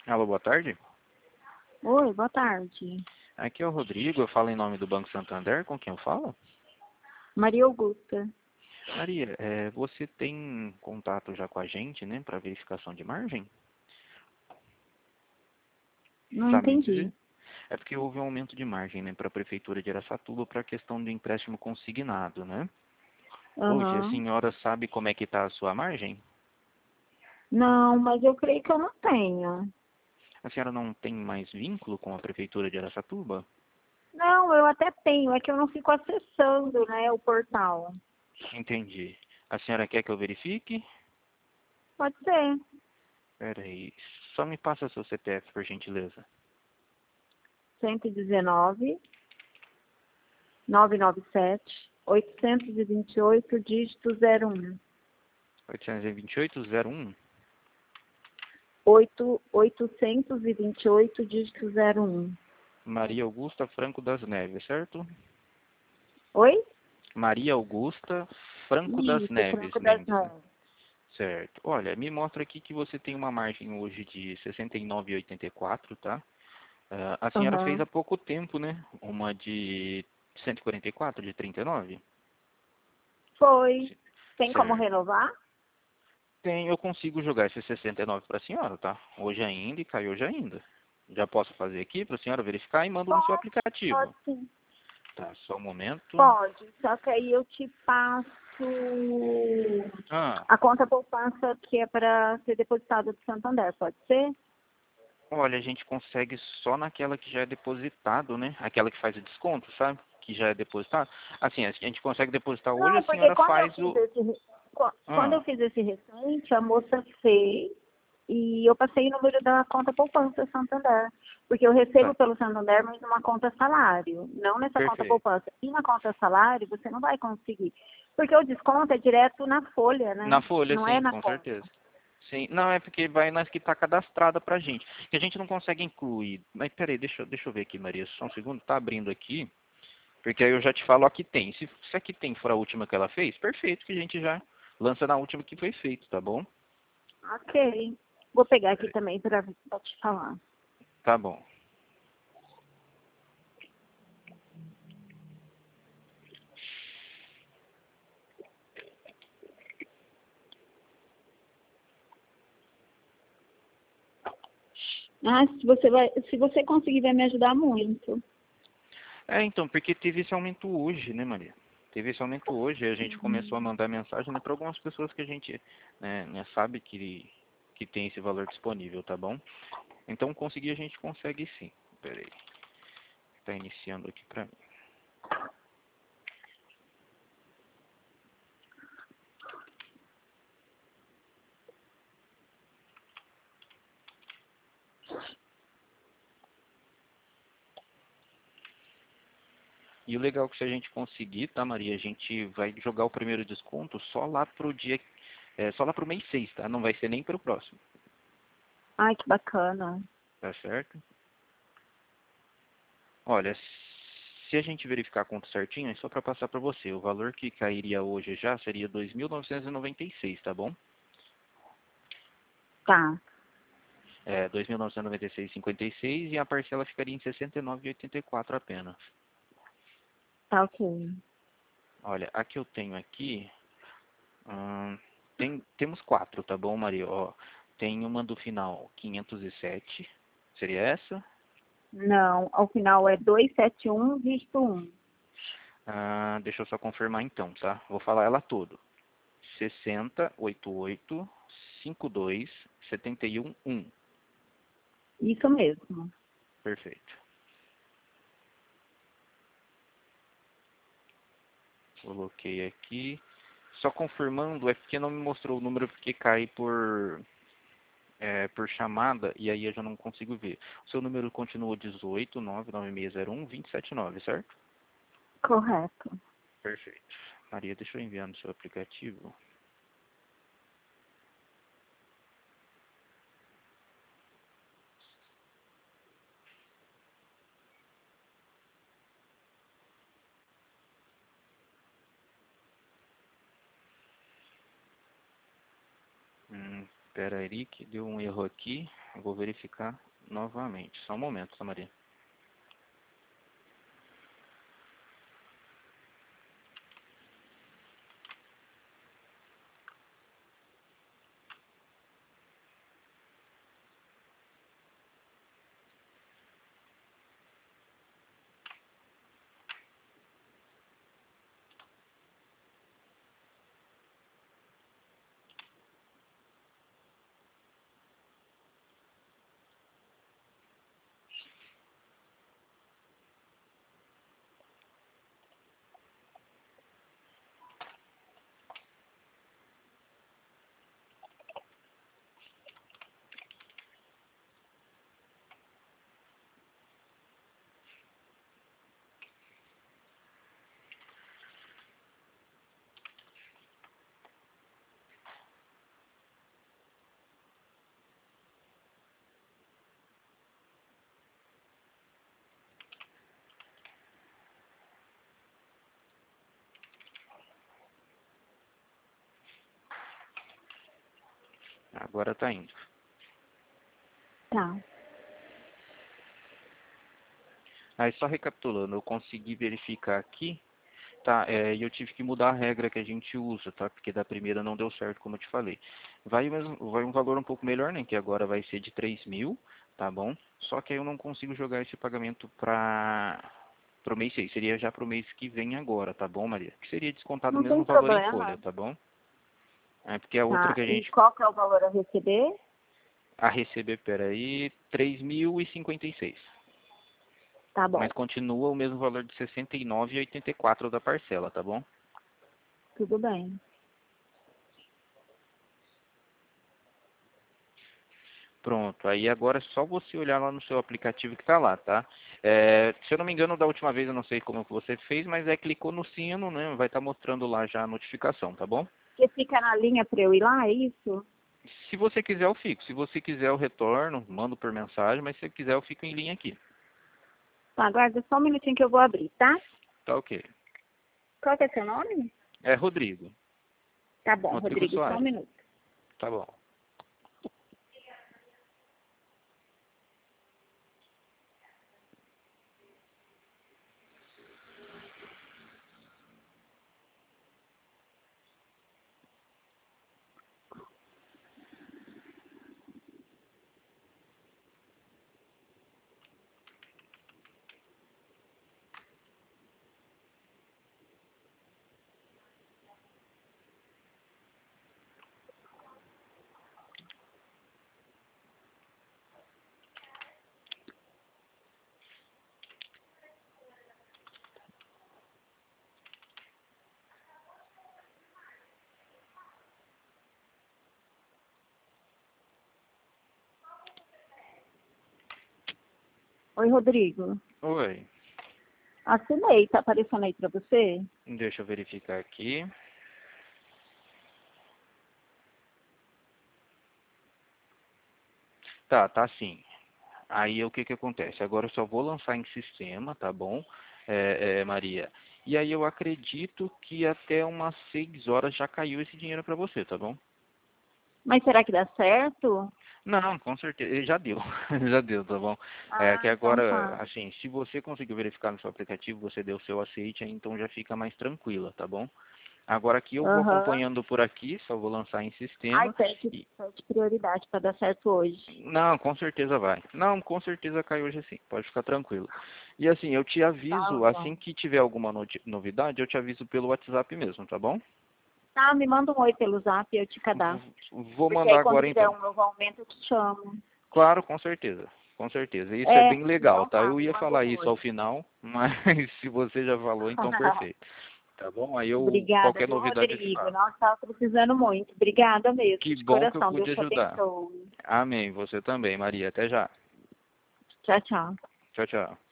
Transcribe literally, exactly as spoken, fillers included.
Alô, boa tarde. Oi, boa tarde. Aqui é o Rodrigo, eu falo em nome do Banco Santander, com quem eu falo? Maria Augusta. Maria, é, você tem contato já com a gente, né, para verificação de margem? Não Sabe me entendi. dizer? É porque houve um aumento de margem, né, para a Prefeitura de Araçatuba para a questão do empréstimo consignado, né? Hoje, a Aham. senhora sabe como é que está a sua margem? Não, mas eu creio que eu não tenho. A senhora não tem mais vínculo com a Prefeitura de Araçatuba? Não, eu até tenho, é que eu não fico acessando, né, o portal. Entendi. A senhora quer que eu verifique? Pode ser. Pera aí, só me passa seu C P F, por gentileza. cento e dezenove, novecentos e noventa e sete, oitocentos e vinte e oito, dígito zero um. oitocentos e vinte e oito, zero um. oito, oitocentos e vinte e oito, dígito zero um. Maria Augusta Franco das Neves, certo? Oi? Maria Augusta Franco das Isso, Neves Franco das Mendes, né? Neves. Certo. Olha, me mostra aqui que você tem uma margem hoje de sessenta e nove vírgula oitenta e quatro, tá? Ah, a senhora fez Aham. há pouco tempo, né? Uma de cento e quarenta e quatro, de trinta e nove? Foi. Tem como Certo. renovar? Tem, eu consigo jogar esse sessenta e nove para a senhora, tá? Hoje ainda e cai hoje ainda. Já posso fazer aqui para a senhora verificar e mando no seu Pode, pode aplicativo. sim. Tá, só um momento. Pode, só que aí eu te passo Ah, a conta poupança que é para ser depositada do Santander, pode ser? olha, a gente consegue só naquela que já é depositado, né? Aquela que faz o desconto, sabe? Que já é depositado. Assim, a gente consegue depositar hoje, a Não, porque senhora quando eu faz fiz o... esse, re- qu- quando Ah, eu fiz esse recente, a moça fez e eu passei o número da conta poupança Santander. Porque eu recebo tá. pelo Santander, mas numa conta salário, não nessa conta Perfeito. poupança. E na conta salário você não vai conseguir. Porque o desconto é direto na folha, Na né? folha, Não é sim, na com conta. certeza. Sim, não, é porque vai nas que está cadastrada pra gente. Que a gente não consegue incluir. Mas peraí, deixa, eu- deixa eu ver aqui, Maria. Só um segundo, tá abrindo aqui. Porque aí eu já te falo a que tem. Se, se a que tem for a última que ela fez, perfeito, que a gente já lança na última que foi feito, tá bom? Ok. Vou pegar aqui Peraí. também para te falar. Tá bom. Ah, se você vai, se você conseguir, vai me ajudar muito. É, então, porque teve esse aumento hoje, né, Maria? Teve esse aumento hoje, e a gente começou a mandar mensagem, né, para algumas pessoas que a gente, né, né, sabe que, que tem esse valor disponível, tá bom? Então, conseguir a gente consegue sim. Peraí, tá iniciando aqui pra mim. E o legal é que se a gente conseguir, tá, Maria, a gente vai jogar o primeiro desconto só lá pro dia, é, só lá pro mês seis, tá? Não vai ser nem pro próximo, Ai, que bacana. tá certo? Olha, se a gente verificar a conta certinho, é só para passar para você. O valor que cairia hoje já seria dois mil novecentos e noventa e seis, tá bom? Tá, É, dois mil novecentos e noventa e seis vírgula cinquenta e seis e a parcela ficaria em sessenta e nove vírgula oitenta e quatro apenas. tá ok. Olha, a que eu tenho aqui, hum, tem, temos quatro, tá bom, Maria? Ó, tem uma do final quinhentos e sete, seria essa? Não, ao final é duzentos e setenta e um, dígito um. Ah, deixa eu só confirmar então, tá? Vou falar ela toda. sessenta, oitenta e oito, cinquenta e dois, setenta e um, um. Isso mesmo. Perfeito. Coloquei aqui. Só confirmando, é porque não me mostrou o número porque cai por, é, por chamada e aí eu já não consigo ver. O seu número continua dezoito, nove nove seis zero um, dois sete nove, certo? Correto. Perfeito. Maria, deixa eu enviar no seu aplicativo. Hum, Espera aí que deu um erro aqui. Eu vou verificar novamente. Só um momento, tá, Maria? Agora tá indo. Tá. Aí só recapitulando, eu consegui verificar aqui, tá? É, e eu tive que mudar a regra que a gente usa, tá? Porque da primeira não deu certo, como eu te falei. Vai, mesmo, vai um valor um pouco melhor, né? Que agora vai ser de três mil, tá bom? Só que aí eu não consigo jogar esse pagamento para pro mês seis. Seria já pro mês que vem agora, tá bom, Maria? Que seria descontado o Não tem mesmo valor em problema. folha, tá bom? É porque a outra Tá. que a E gente qual que é o valor a receber? a receber, peraí, três mil e cinquenta e seis. Tá bom. Mas continua o mesmo valor de sessenta e nove e oitenta e quatro da parcela, tá bom? Tudo bem. Pronto, aí agora é só você olhar lá no seu aplicativo que tá lá, tá? É, se eu não me engano, da última vez, eu não sei como que você fez, mas é clicou no sino, né? Vai estar mostrando lá já a notificação, tá bom? Você fica na linha para eu ir lá, é isso? Se você quiser, eu fico. Se você quiser, eu retorno, mando por mensagem, mas se você quiser, eu fico em linha aqui. Tá, aguarda só um minutinho que eu vou abrir, tá? Tá ok. Qual que é seu nome? É Rodrigo. Tá bom, Rodrigo Rodrigo, só um Soares. minuto. Tá bom. Oi, Rodrigo. Oi. Assinei, tá aparecendo aí pra você? Deixa eu verificar aqui. Tá, tá sim. Aí o que que acontece? Agora eu só vou lançar em sistema, tá bom, é, é, Maria? E aí eu acredito que até umas seis horas já caiu esse dinheiro para você, tá bom? Mas será que dá certo? Não, com certeza, já deu, já deu, tá bom? É Ah, que então agora, tá. assim, se você conseguiu verificar no seu aplicativo, você deu o seu aceite, aí então já fica mais tranquila, tá bom? Agora aqui eu vou Aham. acompanhando por aqui, só vou lançar em Ai, sistema. pede, E... pede prioridade pra dar certo hoje. Não, com certeza vai. Não, com certeza cai hoje sim, pode ficar tranquilo. E assim, eu te Tá aviso, bom. assim que tiver alguma noti- novidade, eu te aviso pelo WhatsApp mesmo, tá bom? Tá, me manda um oi pelo zap e eu te cadastro. V- Vou Porque aí mandar quando agora tiver então. um novo aumento eu te chamo. Claro, com certeza. Com certeza. Isso é É, bem legal, então tá? tá, Eu me ia manda falar um isso ao oi. final, mas se você já falou, então perfeito. Tá bom? Aí eu, Obrigada, qualquer viu, novidade eu te Rodrigo? falo. Nossa, estava precisando muito. Obrigada mesmo, Que de bom que eu coração. pude Deus te ajudar. abençoe. Amém. Você também, Maria. Até já. Tchau, tchau. Tchau, tchau.